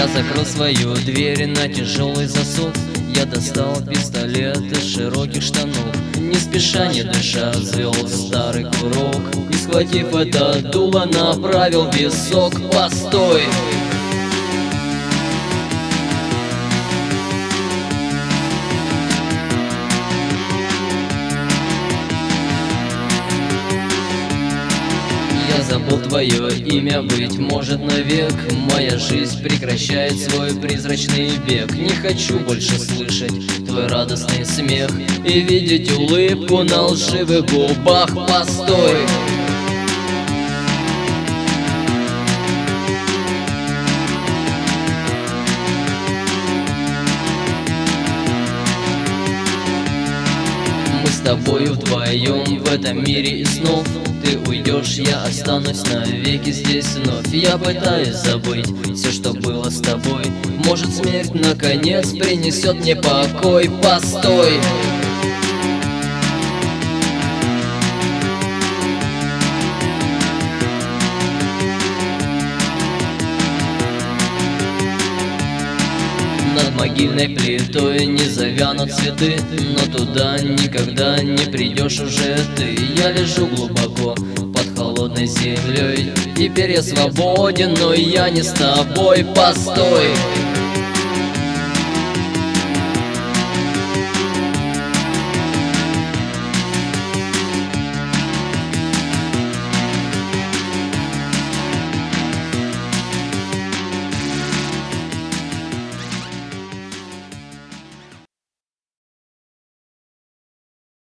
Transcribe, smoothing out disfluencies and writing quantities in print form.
закрыл свою дверь на тяжелый засов. Я достал пистолет из широких штанов. Не спеша, не дыша, взвел старый курок и, схватив это дуло, направил в висок. Постой! Я забыл твое имя, быть может, навек. Моя жизнь прекращает свой призрачный бег. Не хочу больше слышать твой радостный смех и видеть улыбку на лживых губах. Постой! Мы с тобою вдвоем в этом мире и снов. Ты уйдешь, я останусь навеки здесь вновь. Я пытаюсь забыть все, что было с тобой. Может, смерть наконец принесет мне покой. Постой! Над могильной плитой не завянут цветы, но туда никогда не придешь уже ты. Я лежу глубоко под холодной землей. Теперь я свободен, но я не с тобой. Постой!